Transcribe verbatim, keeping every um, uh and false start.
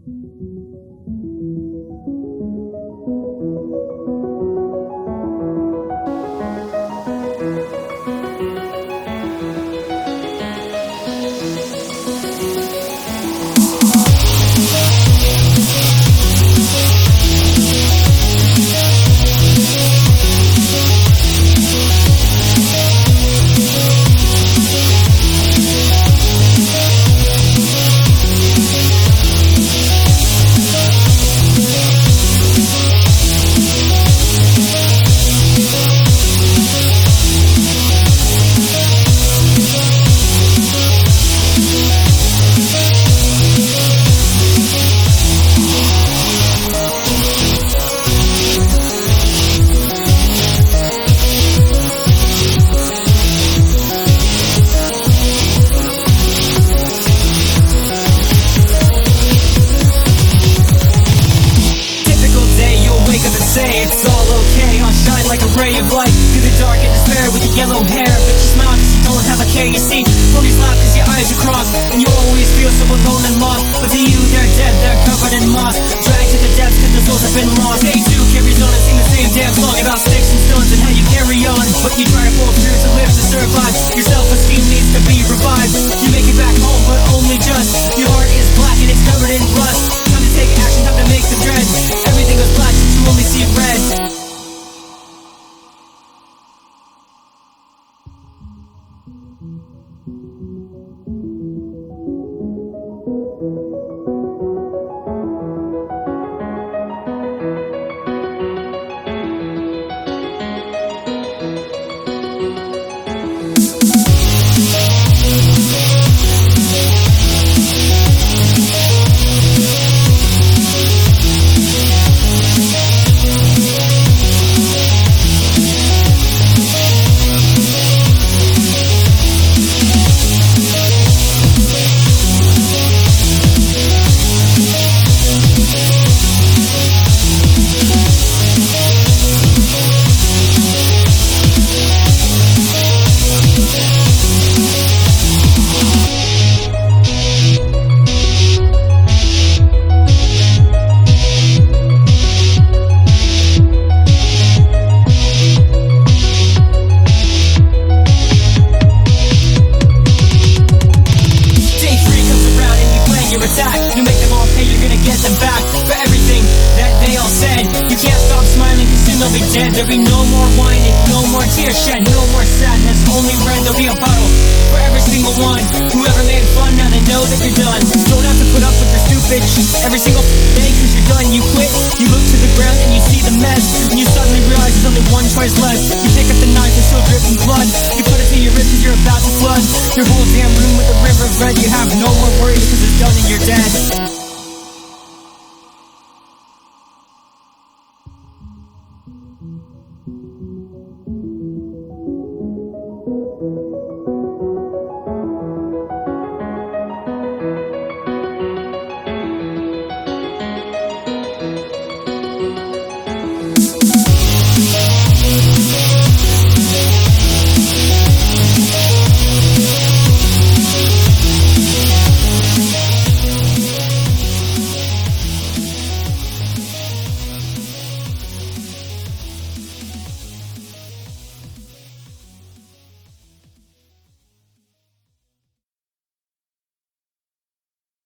It's all okay, I'll shine like a ray of light through the dark and despair with your yellow hair. But you smile cause you don't have a care, you see. Ponies laugh cause your eyes are crossed, and you always feel so alone and lost. But to you they're dead, they're covered in moss, dragged to the depths cause their souls have been lost. Day two carries on and sing the same damn song about sticks and stones and how you carry on. But you try to pull through to live to survive. Your self-esteem needs to be revived. You make it back home but only just. Your heart is black and it's covered in rust. Time to take action, time to make the dread. Everything was black since you only see red. You make them all pay, you're gonna get them back for everything that they all said. You can't stop smiling cause soon they'll be dead. There'll be no more whining, no more tears shed, no more sadness, only red. There'll be a puddle for every single one. Whoever made fun, now they know that you're done. Don't have to put up with your stupid shit every single day cause you're done. You quit, you look to the ground and you see the mess, and you suddenly realize there's only one choice left. You pick up the knife, it's still dripping blood. You put it to your wrist cause you're about to flood your whole damn room with a river of red. You have no more worries cause it's done and you're dead.